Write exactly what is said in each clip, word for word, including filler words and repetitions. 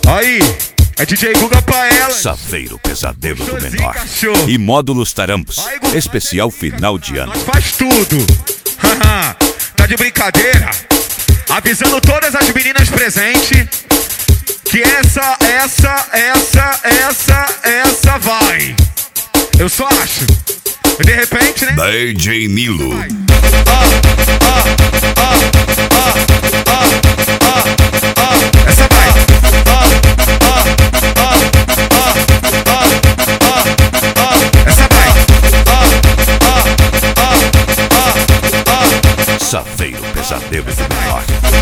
Aí, é D J Guga pra ela. Saveiro Pesadelo do Menor e Módulos Tarampos, especial final de ano. Nós faz tudo. Tá de brincadeira? Avisando todas as meninas presentes que essa, essa, essa, essa, essa vai. Eu só acho. De repente, né? D J Nilo. Essa vai. Essa vai. Saveiro Pesadelo do Menor.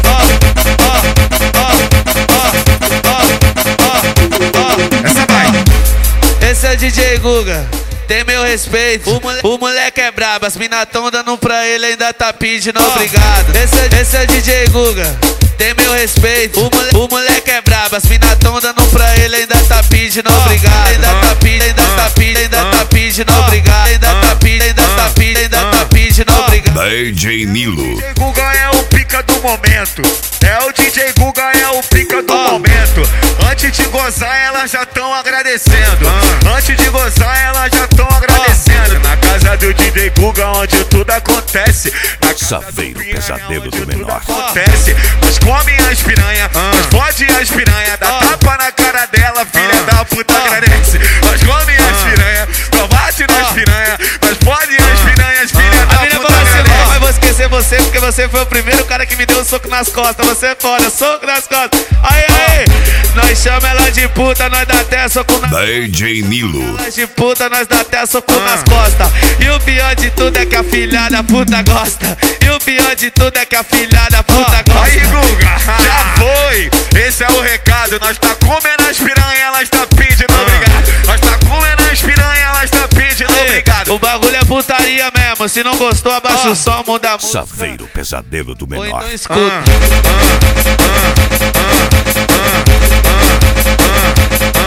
Essa vai. Esse é D J Guga, tem meu respeito. O, mole o moleque é brabo, as mina tão dando pra ele, ainda tá pedindo obrigado. Esse é, esse é D J Guga, tem meu respeito. O, mole o moleque é brabo, as mina tão dando pra ele, ainda tá pedindo obrigado. Ainda tá pedindo, ainda tá pedindo, ainda tá pedindo obrigado. Ainda tá pedindo, ainda tá pedindo, ainda tá pedindo obrigado. D J Nilo. D J Guga é o pica do momento. É o D J Guga, é o pica do momento. Antes de gozar, elas já tão agradecendo. Antes de gozar, elas já tão agradecendo. Na casa do D J Guga, onde tudo acontece. Na casa Saveiro do Pesadelo do Menor. Acontece. Nós come as piranha, nós fode as piranha, dá tapa na cara dela, filha da puta agradece. Nós come as piranha, nós bate nas piranha, nós fode as piranhas, filha da puta agradece. Mas vou esquecer você, porque você foi o primeiro cara que me deu um soco nas costas. Você é foda, soco nas costas. Aí, aí, nós chama ela de puta, nós dá até soco nas costas. D J Nilo. Nós de puta, nós dá até soco nas costas. E o pior de tudo é que a filha da puta gosta. E o pior de tudo é que a filha da puta gosta. Aí, Guga, já foi. Esse é o recado. Nós tá comendo as piranha, elas tá pedindo obrigado. Nós tá comendo as piranha, elas tá pedindo obrigado. O bagulho é putaria mesmo. Se não gostou, abaixa o som, muda a música. Saveiro Pesadelo do Ou Menor. então escuta. Ah, ah, ah, ah, ah, ah.